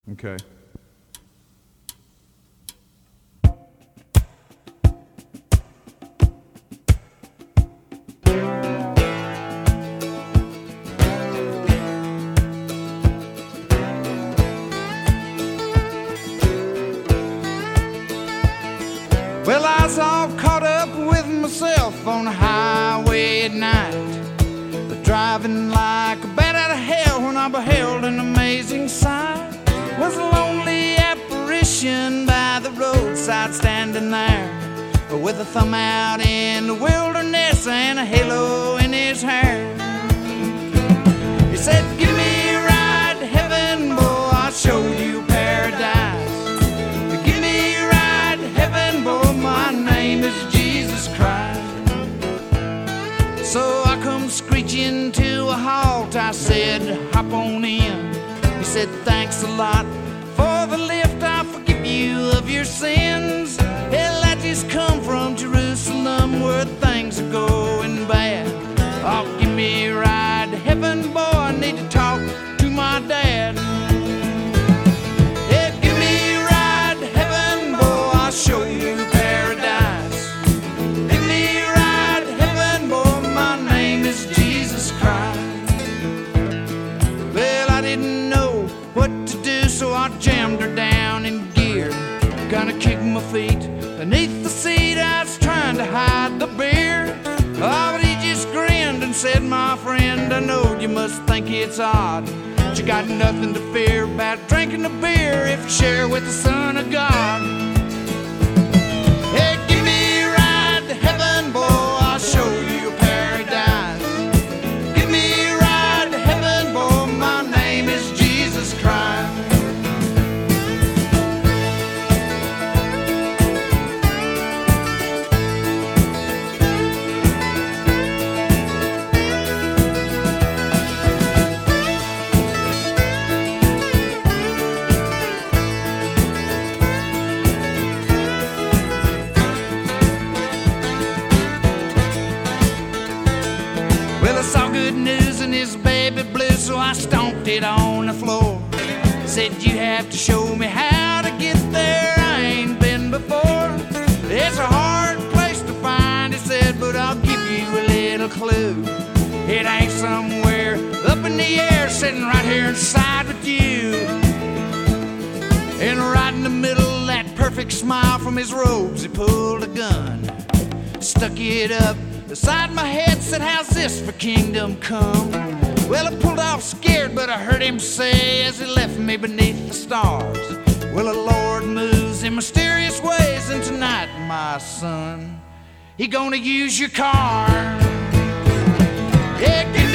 Okay. Well, I was all caught up with myself on the highway at night, driving like a bat out of hell when I beheld an amazing sight. Was a lonely apparition by the roadside standing there, with a thumb out in the wilderness and a halo in his hair. He said, "Give me a ride to heaven, boy, I'll show you paradise. Give me a ride to heaven, boy, my name is Jesus Christ." So I come screeching to a halt. I said, "Hop on in." He said, "Thanks a lot for the lift. I'll forgive you of your sins. Hell, I just come from Jerusalem where things are going bad. Oh, give me a ride to heaven, boy, I need to talk to my dad." Yeah, give me a ride to heaven, boy, I'll show you paradise. Give me a ride to heaven, boy, my name is Jesus Christ. Well, I didn't know what to do, so I jammed her down in gear. Kinda kicked my feet beneath the seat. I was trying to hide the beer. Oh, but he just grinned and said, "My friend, I know you must think it's odd, but you got nothing to fear about drinking the beer if you share with the Son of God. Hey, give me a ride to heaven, boy, I'll show you paradise. Give me a ride to heaven, boy, my name is Jesus Christ." Well, I saw good news in his baby blue, so I stomped it on the floor. Said, "You have to show me how to get there, I ain't been before. It's a hard place to find," he said, "but I'll give you a little clue. It ain't somewhere up in the air, sitting right here inside with you." And right in the middle, that perfect smile from his robes, he pulled a gun, stuck it up beside my head, said, "How's this for kingdom come?" Well, I pulled off scared, but I heard him say as he left me beneath the stars, "Well, the Lord moves in mysterious ways, and tonight, my son, he gonna use your car. Yeah,